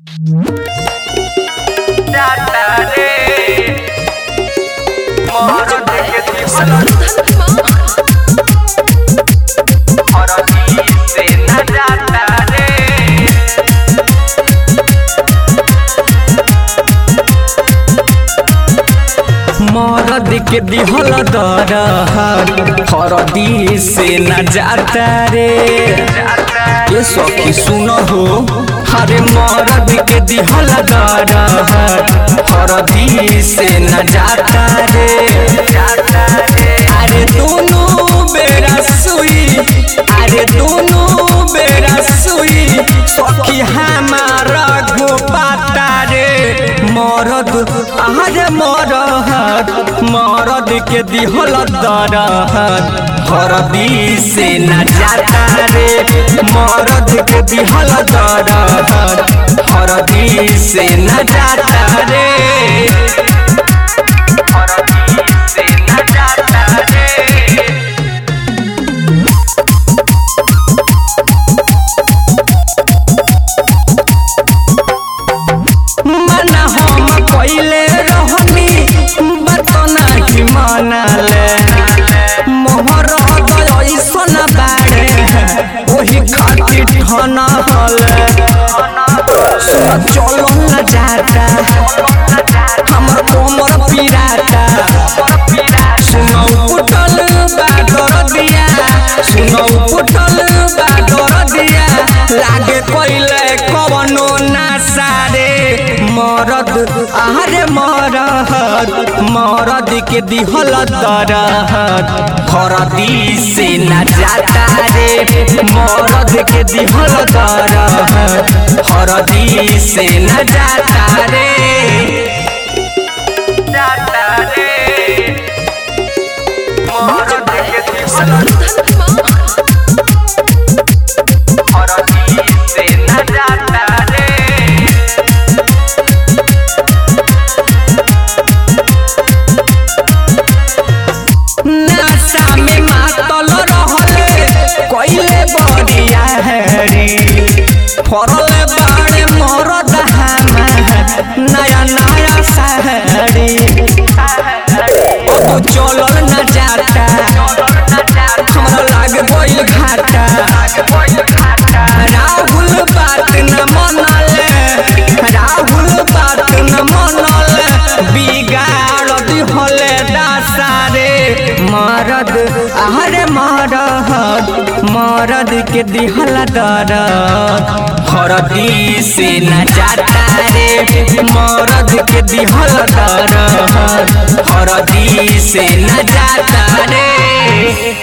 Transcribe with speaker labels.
Speaker 1: मरद के दिहल दरहर हरदी से न जाता रे। ये सखी सुन हो, अरे मरद के दिहल दरहर हरदी से न जाता रे। अरे दोनों बेरा सुई, अरे दोनों बेरा सुई सखी हमारा गोपाता रे। मरद अरे मरद के दिहल दरहर हरदी से न जाता रे। मरद के दिहल दरहर हरदी से न जाता रे। पहले रहनी बतना की मनाले मोहर ऐसन बाड़े वही खातिर ठना हले। चलो न जाता हमर कोमर पिराता। सुनौ पुटल बाडर दिया, सुनौ पुटल बाडर दिया लागे कोइले कवनो नासा रे। मरद अरे मरद के दिहल दरहर हरदी से न जाता रे। मरद के दिहल दरहर हरदी से न जाता रे। मरद के दिहल हरदी से न जाता रे। नशा में मातल रहले कोइले बड़िया हैरी फरल बाड़े मरद हमार नया नया सहरी। अब चलल न जाता हमरा लाग गइल घाटा। राहुल बात न मनले, राहुल बात न मनले बिगाड़ दिहले दासा रे। मरद अरे मरद के दिहल दरहर हरदी से न जाता रे। मरद के दिहल दरहर हरदी से न जाता रे।